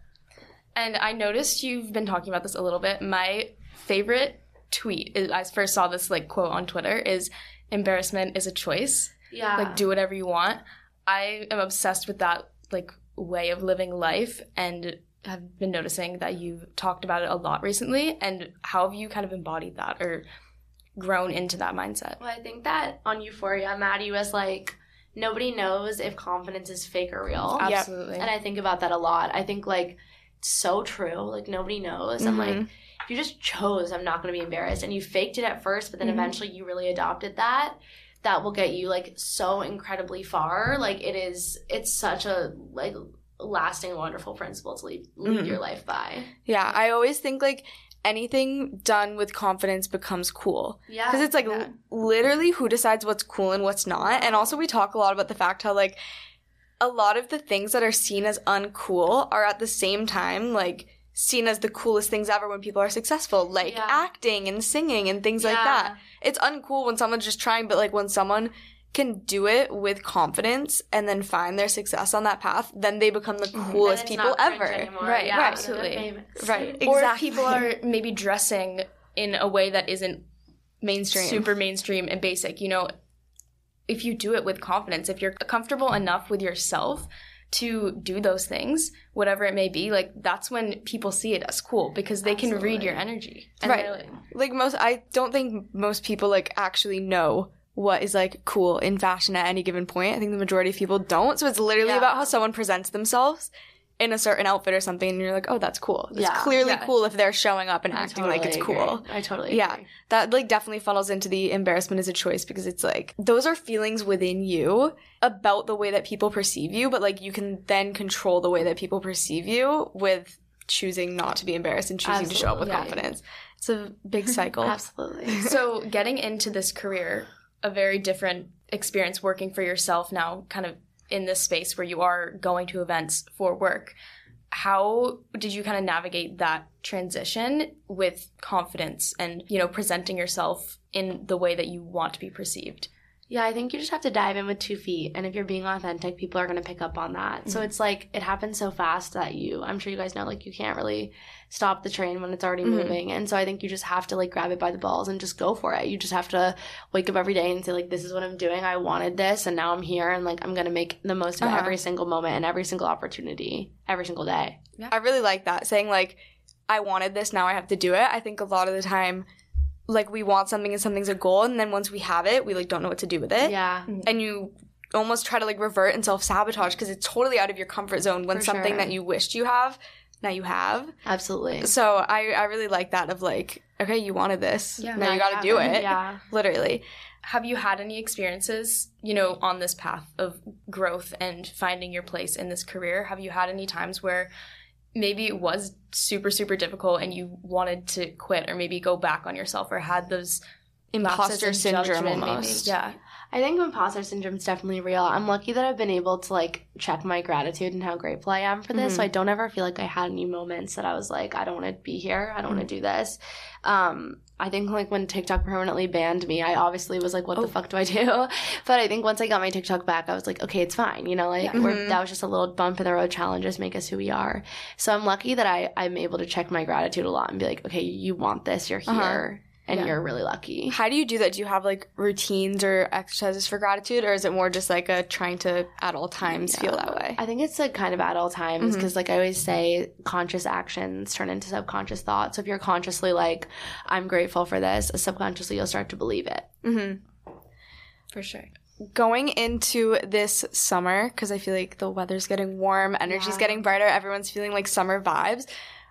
And I noticed you've been talking about this a little bit. My favorite tweet, is, I first saw this like quote on Twitter, is embarrassment is a choice. Yeah. Like, do whatever you want. I am obsessed with that like way of living life, and have been noticing that you've talked about it a lot recently. And how have you kind of embodied that or grown into that mindset? Well, I think that on Euphoria, Maddie was like, nobody knows if confidence is fake or real. Yep. Absolutely. And I think about that a lot. I think, like, it's so true. Like, nobody knows. And, like, Mhm. if you just chose, I'm not going to be embarrassed, and you faked it at first, but then Mhm. eventually you really adopted that, that will get you, like, so incredibly far. Like, it is, it's such a, like, lasting, wonderful principle to lead, lead Mhm. your life by. Yeah, I always think, like, anything done with confidence becomes cool. Yeah. Because it's, like, yeah. l- literally who decides what's cool and what's not. And also we talk a lot about the fact how, like, a lot of the things that are seen as uncool are at the same time, like, seen as the coolest things ever when people are successful. Like, Yeah. acting and singing and things like Yeah. that. It's uncool when someone's just trying, but, like, when someone can do it with confidence and then find their success on that path, then they become the And coolest it's people not cringe ever. anymore. Right, Yeah, right, because they're absolutely. famous. Right. Or if Exactly. people are maybe dressing in a way that isn't Mainstream. super mainstream and basic, you know, if you do it with confidence, if you're comfortable enough with yourself to do those things, whatever it may be, like, that's when people see it as cool because they can read Absolutely. your energy. And Right. they're like, Like, most, I don't think most people, like, actually know what is, like, cool in fashion at any given point. I think the majority of people don't. So it's literally Yeah. about how someone presents themselves in a certain outfit or something, and you're like, oh, that's cool. It's Yeah. clearly Yeah. cool if they're showing up and I acting like it's totally cool. agree. I totally Yeah, agree. that, like, definitely funnels into the embarrassment as a choice, because it's like, those are feelings within you about the way that people perceive you, but, like, you can then control the way that people perceive you with choosing not to be embarrassed and choosing to show up with Absolutely. confidence. It's a big cycle. Absolutely. so getting into this career, a very different experience working for yourself now, kind of in this space where you are going to events for work. How did you kind of navigate that transition with confidence and, you know, presenting yourself in the way that you want to be perceived? Yeah, I think you just have to dive in with two feet. And if you're being authentic, people are going to pick up on that. So it's like, it happens so fast that you, I'm sure you guys know, like, you can't really stop the train when it's already Mhm. moving. And so I think you just have to, like, grab it by the balls and just go for it. You just have to wake up every day and say, like, this is what I'm doing. I wanted this, and now I'm here, and, like, I'm going to make the most of Uh-huh. every single moment and every single opportunity every single day. I really like that, saying, like, I wanted this, now I have to do it. I think a lot of the time, like, we want something and something's a goal, and then once we have it, we, like, don't know what to do with it. Yeah. And you almost try to, like, revert and self-sabotage because it's totally out of your comfort zone when For something sure. that you wished you have, now you have. Absolutely. So I, I really like that of, like, okay, you wanted this. Yeah. now Now you gotta have do it. it. Yeah. Literally. Have you had any experiences, you know, on this path of growth and finding your place in this career? Have you had any times where maybe it was super, super difficult and you wanted to quit or maybe go back on yourself or had those lapses Imposter in syndrome judgment, maybe? almost. Yeah. I think imposter syndrome is definitely real. I'm lucky that I've been able to, like, check my gratitude and how grateful I am for this. Mhm. So I don't ever feel like I had any moments that I was like, I don't want to be here. I don't want to do this. Um, I think, like, when TikTok permanently banned me, I obviously was like, what Oh. the fuck do I do? But I think once I got my TikTok back, I was like, okay, it's fine. You know, like, Yeah. we're, Mhm. that was just a little bump in the road. Challenges make us who we are. So I'm lucky that I, I'm able to check my gratitude a lot and be like, okay, you want this. You're here. Uh-huh. and Yeah. you're really lucky. How do you do that? Do you have like routines or exercises for gratitude, or is it more just like a trying to at all times feel that way? I think it's like kind of at all times because Mm-hmm. like I always say conscious actions turn into subconscious thoughts. So if you're consciously like, I'm grateful for this, subconsciously you'll start to believe it. Mm-hmm. For sure. Going into this summer, because I feel like the weather's getting warm, energy's Yeah. getting brighter, everyone's feeling like summer vibes.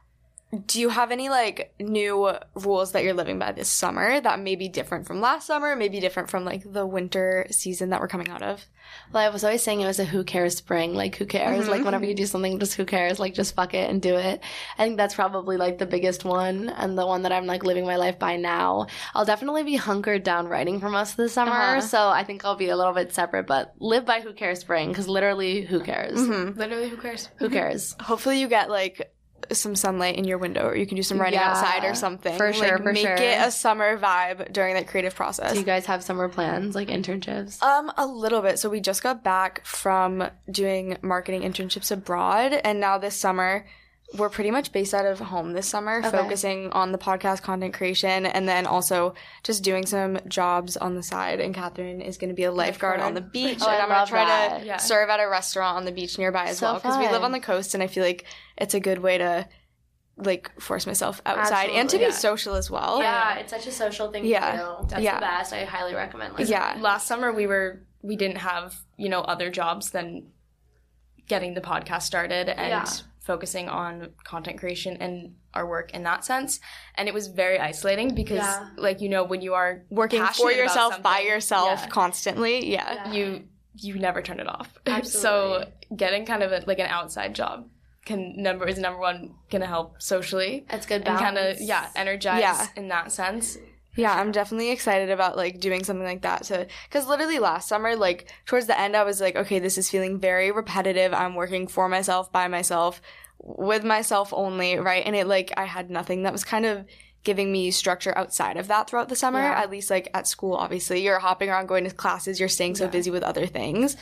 Do you have any like new rules that you're living by this summer that may be different from last summer, maybe different from like the winter season that we're coming out of? Well, I was always saying it was a who cares spring. Like, who cares? Mm-hmm. Like, whenever you do something, just who cares? Like, just fuck it and do it. I think that's probably like the biggest one and the one that I'm like living my life by now. I'll definitely be hunkered down writing for most of the summer. Uh-huh. So I think I'll be a little bit separate, but live by who cares spring because literally, who cares? Mm-hmm. Literally, who cares? Who cares? Hopefully you get like some sunlight in your window, or you can do some running Yeah, outside or something. for sure, Like, for make sure. it a summer vibe during that creative process. Do you guys have summer plans, like internships? Um, a little bit. So we just got back from doing marketing internships abroad, and now this summer we're pretty much based out of home this summer, Okay. focusing on the podcast content creation, and then also just doing some jobs on the side. And Catherine is going to be a lifeguard on the beach, Oh, and I I'm going love to try that. to Yeah. serve at a restaurant on the beach nearby as So well, because we live fun. on the coast, and I feel like it's a good way to like force myself outside and to be Absolutely. social as well. Yeah, it's such a social thing Yeah. to do. That's Yeah. the best. I highly recommend. Like, Yeah. Last summer we were we didn't have, you know, other jobs than getting the podcast started and Yeah. focusing on content creation and our work in that sense. And it was very isolating because Yeah. like, you know, when you are Working for passionate about yourself, by something, yourself, yeah, constantly. Yeah. Yeah. you you never turn it off. so Absolutely. getting kind of a, like an outside job can number is number one gonna help socially It's good and balance. kind of yeah energize Yeah. in that sense. Yeah, I'm definitely excited about like doing something like that to, because literally last summer, like towards the end, I was like, okay, this is feeling very repetitive. I'm working for myself, by myself, with myself only, right? And it like, I had nothing that was kind of giving me structure outside of that throughout the summer. Yeah. At least like at school, obviously, you're hopping around going to classes, you're staying so Yeah. busy with other things.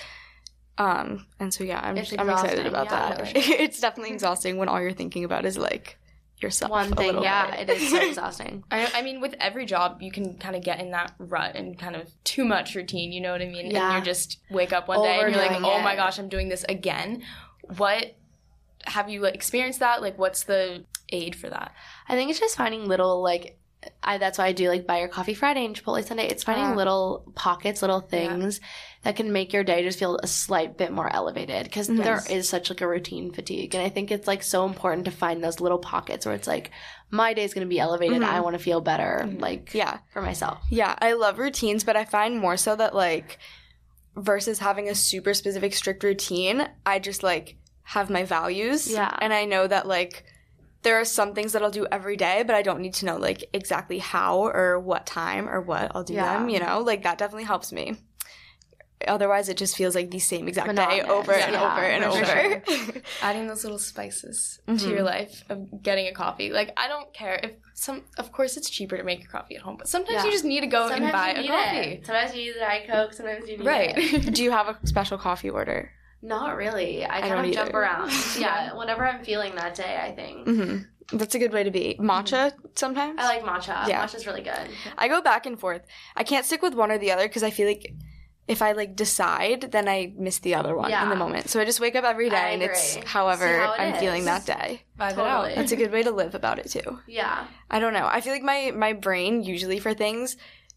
Um, and so yeah, I'm It's I'm excited exhausting, about yeah, that. for sure. It's definitely exhausting when all you're thinking about is like yourself. One a thing, little yeah, bit. it is so exhausting. I, I mean, with every job, you can kind of get in that rut and kind of too much routine, you know what I mean? Yeah. And you just wake up one day and you're like, Overdoing oh my it. gosh, I'm doing this again. What, have you like, experienced that? Like, what's the aid for that? I think it's just finding little like I that's why I do like Buy Your Coffee Friday and Chipotle Sunday. It's finding Ah. little pockets, little things that can make your day just feel a slight bit more elevated because there is such like a routine fatigue, and I think it's like so important to find those little pockets where it's like my day's gonna be elevated. I want to feel better, like Yeah. for myself. Yeah, I love routines, but I find more so that like versus having a super specific strict routine, I just like have my values. Yeah. And I know that like there are some things that I'll do every day, but I don't need to know like exactly how or what time or what I'll do Yeah. them, you know? Like that definitely helps me. Otherwise it just feels like the same exact day Monotonous. over and Yeah, over and for over. Adding those little spices Mm-hmm. to your life of getting a coffee. Like, I don't care if some, of course, it's cheaper to make your coffee at home, but sometimes Yeah. you just need to go and buy a coffee. It. Sometimes you need a Diet Coke. Sometimes you need Right. it. Do you have a special coffee order? Not really. I kind don't of jump either. around. Yeah, whatever I'm feeling that day, I think. hmm That's a good way to be. Matcha sometimes? I like matcha. Yeah. Matcha's really good. I go back and forth. I can't stick with one or the other because I feel like if I like decide, then I miss the other one in the Yeah. moment. So I just wake up every day I and it's agree. however See how it I'm is. feeling that day. Vibe Totally. it out. That's a good way to live about it too. Yeah. I don't know. I feel like my my brain usually for things,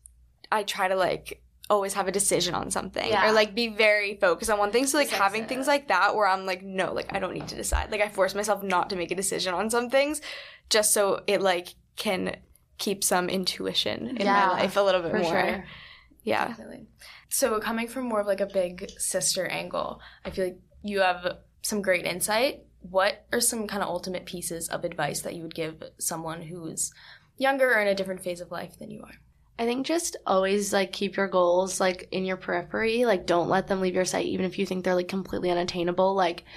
I try to like always have a decision on something Yeah. or like be very focused on one thing. So like having Decisive. things like that where I'm like, no, like I don't need to decide. Like I force myself not to make a decision on some things just so it like can keep some intuition in Yeah, my life a little bit For more. sure. Yeah. Definitely. So coming from more of like a big sister angle, I feel like you have some great insight. What are some kind of ultimate pieces of advice that you would give someone who's younger or in a different phase of life than you are? I think just always like keep your goals like in your periphery. Like don't let them leave your sight even if you think they're like completely unattainable. Like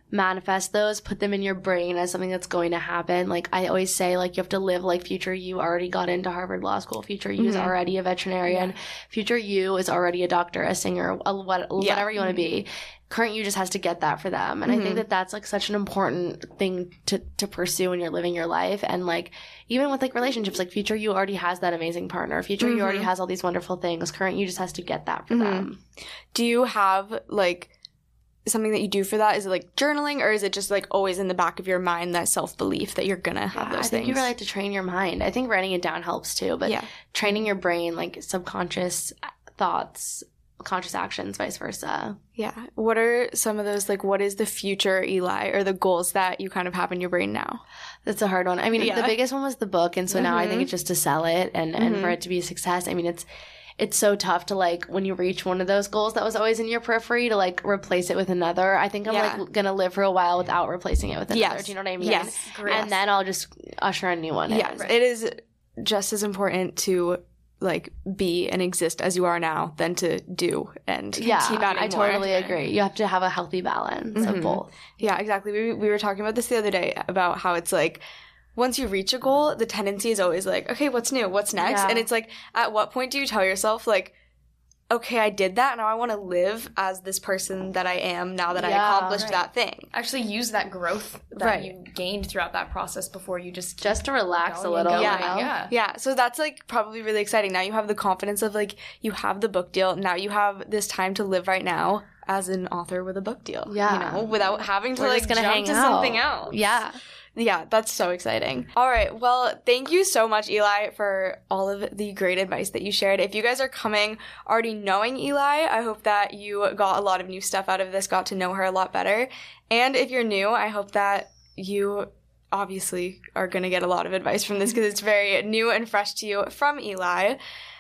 manifest those, put them in your brain as something that's going to happen. Like I always say, like you have to live like future you already got into Harvard Law School. Future you mm-hmm. is already a veterinarian. Yeah. Future you is already a doctor, a singer, a, what, yeah. whatever you want to be. Current you just has to get that for them. And mm-hmm. I think that that's like such an important thing to, to pursue when you're living your life. And like, even with like relationships, like future you already has that amazing partner. Future mm-hmm. you already has all these wonderful things. Current you just has to get that for mm-hmm. them. Do you have like something that you do for that? Is it like journaling, or is it just like always in the back of your mind, that self-belief that you're gonna have yeah, those I think things? You really have to train your mind. I think writing it down helps too, but yeah. training your brain, like subconscious thoughts, conscious actions, vice versa. Yeah. What are some of those, like, what is the future Eli, or the goals that you kind of have in your brain now? That's a hard one. I mean, yeah. the biggest one was the book, and so mm-hmm. now I think it's just to sell it and, mm-hmm. and for it to be a success. I mean, it's It's so tough to, like, when you reach one of those goals that was always in your periphery, to, like, replace it with another. I think I'm, yeah. like, going to live for a while without replacing it with another. Yes. Do you know what I mean? Yes. And yes. then I'll just usher a new one in. Yes. Right. It is just as important to, like, be and exist as you are now than to do and yeah, keep adding I more. totally agree. You have to have a healthy balance mm-hmm. of both. Yeah, exactly. We, we were talking about this the other day, about how it's, like, once you reach a goal, the tendency is always, like, okay, what's new? What's next? Yeah. And it's, like, at what point do you tell yourself, like, okay, I did that, now I want to live as this person that I am now that yeah, I accomplished right. that thing. Actually use that growth that right. you gained throughout that process before you just... Just to relax a little. Yeah, you know? yeah. Yeah, so that's, like, probably really exciting. Now you have the confidence of, like, you have the book deal. Now you have this time to live right now as an author with a book deal. Yeah. You know, without having to, We're like, gonna jump hang to out. something else. Yeah. Yeah, that's so exciting. All right. Well, thank you so much, Eli, for all of the great advice that you shared. If you guys are coming already knowing Eli, I hope that you got a lot of new stuff out of this, got to know her a lot better. And if you're new, I hope that you obviously are going to get a lot of advice from this, because it's very new and fresh to you from Eli.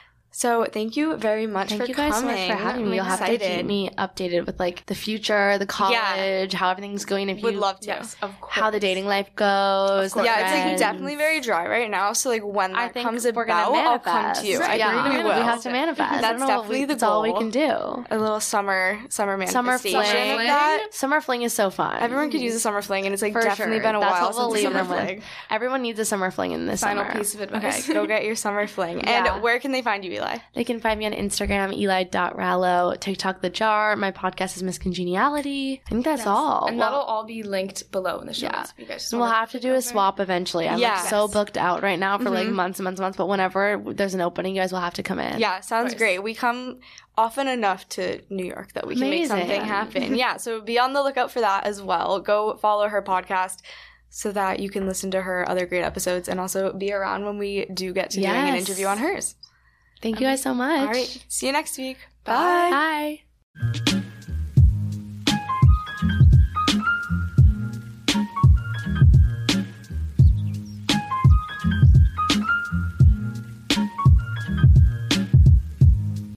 So thank you very much thank for you guys coming. so much for having me. I'm You'll excited. have to keep me updated with, like, the future, the college, yeah. how everything's going. If you would love to. Yes, of course. How the dating life goes. Yeah, it's like definitely very dry right now. So like when that I think comes we're about, gonna I'll come to you. Right. I Yeah. think we will. We have to manifest. That's definitely we, the that's goal. all we can do. A little summer summer manifestation. Summer fling. Of that. Summer fling is so fun. Everyone could use a summer fling, and it's like For definitely sure. been a That's while what we'll since a leave summer them fling. with. Everyone needs a summer fling in this Final summer. piece of advice. Okay, go get your summer fling. Yeah. And where can they find you, Eli? They can find me on Instagram, eli dot rallo, TikTok The Jar. My podcast is Miss Congeniality. I think that's Yes. all. And well, that'll all be linked below in the show Yeah. notes. You guys just we'll wanna have to do click a over. swap eventually. I'm Yeah. like so Yes. booked out right now for Mm-hmm. like months and months and months. But whenever there's an opening, you guys will have to come in. Yeah, sounds Nice. great. We come often enough to New York that we can Amazing. make something happen. Yeah, so be on the lookout for that as well. Go follow her podcast so that you can listen to her other great episodes, and also be around when we do get to doing an Yes. interview on hers. Thank you guys so much. All right, see you next week. Bye. Bye.